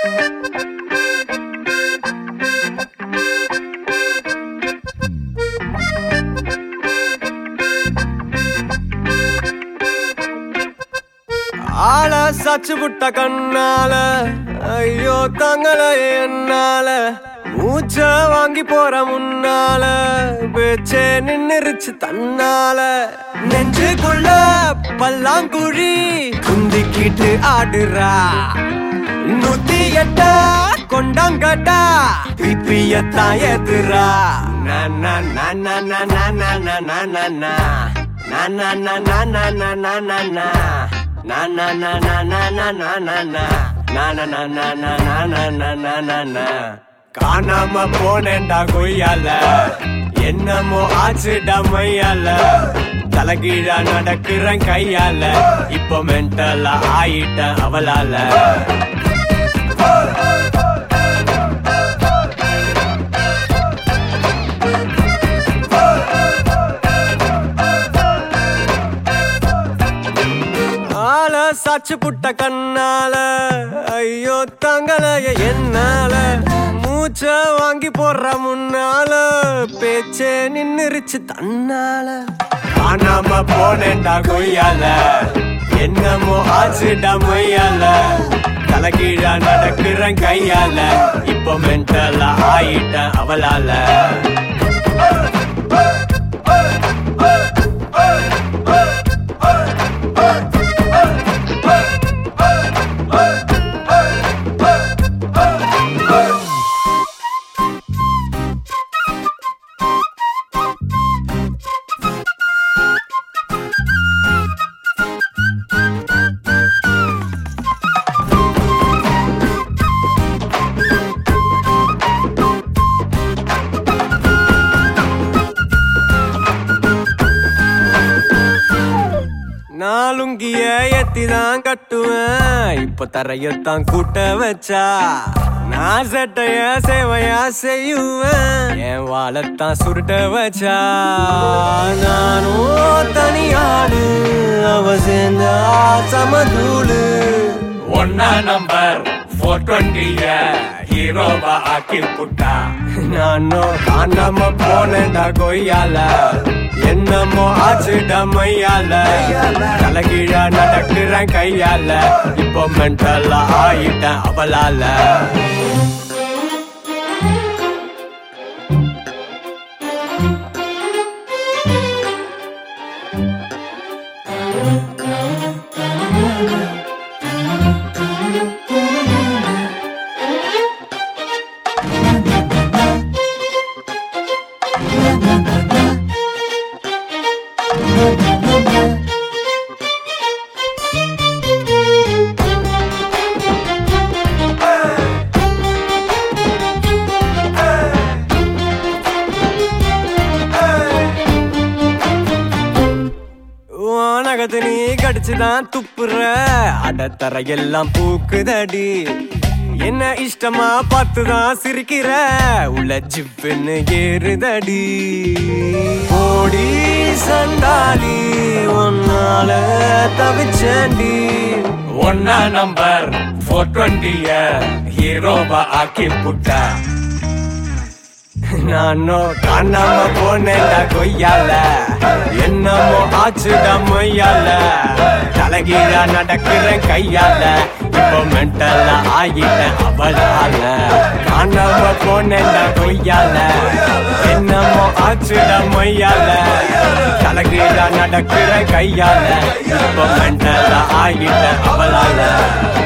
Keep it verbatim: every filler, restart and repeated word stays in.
ஆள சச்சு புட்ட கண்ணால ஐயோ தங்கள என்னால மூச்ச வாங்கி போற முன்னால பேச்சே நின்னுருச்சு தன்னால நெஞ்சுக்குள்ள பல்லாங்குழி குந்திக்கிட்டு ஆடுறா நூத்தி எட்ட கொண்டாங்கட்டா பிப்பியத்தான் ஏத்துறா நானா நானா நானா நானா நானா நானா நானா நானா நானா நானா na na na na na na na na na na na na na na na na na na na காணாம போனேன்டா கொய்யால என்னமோ ஆச்சுடா மையால தலகீழா நடக்கிறேன் கையால இப்போ மென்டலா ஆயிட்டேன் அவளால சாச்சு புட்ட கண்ணால ஐயோ தங்களைய என்னால மூச்ச வாங்கி போடுற முன்னால பேச்சே நின்னுருச்சு தன்னால காணாம போனேன்டா கொய்யால என்னமோ ஆச்சுடா மையால தலகீழா நடக்கிறேன் கையால இப்போ மென்டலா ஆயிட்டேன் அவளால நாலுங்கிய எத்திதான் கட்டுவேன் இப்ப தரையத்தான் கூட்ட வச்சா நான் சட்டைய சேவையா செய்யுவேன் என் வாழத்தான் சுருட்ட வச்சா நானும் தனியாளு அவ சேர்ந்த சமதூளு ஒன்னா நம்பர் போர் டுவெண்ட்டிய ஹீரோவா ஆக்கி புட்டா நானும் காணாம போனேன்டா கொய்யால என்னமோ ஆச்சுடா மையால தலகீழா நடக்கிறேன் கையால இப்போ மென்டலா ஆயிட்டேன் அவளால நகத்து நீ கடிச்சுதான் துப்புற அடத்தர எல்லாம் பூக்குதடி என்ன இஷ்டமா பார்த்துதான் சிரிக்கிற உள்ள ஜிப்புன்னு ஏறுதடி ஓடி சண்டாலி ஒன்னால தவிச்சேண்டி ஒன்னா நம்பர் போர் டுவெண்ட்டிய ஹீரோவா ஆக்கி புட்டா நானோ காணாம போனேன்டா கொய்யால என்னமோ ஆச்சுடா மையால தலகீழா நடக்கிறேன் கையால இப்போ மென்டலா ஆயிட்டேன் அவளால காணாம போனேன்டா கொய்யால என்னமோ ஆச்சுடா மையால தலகீழா நடக்கிறேன் கையால இப்போ மென்டலா ஆயிட்டேன் அவளால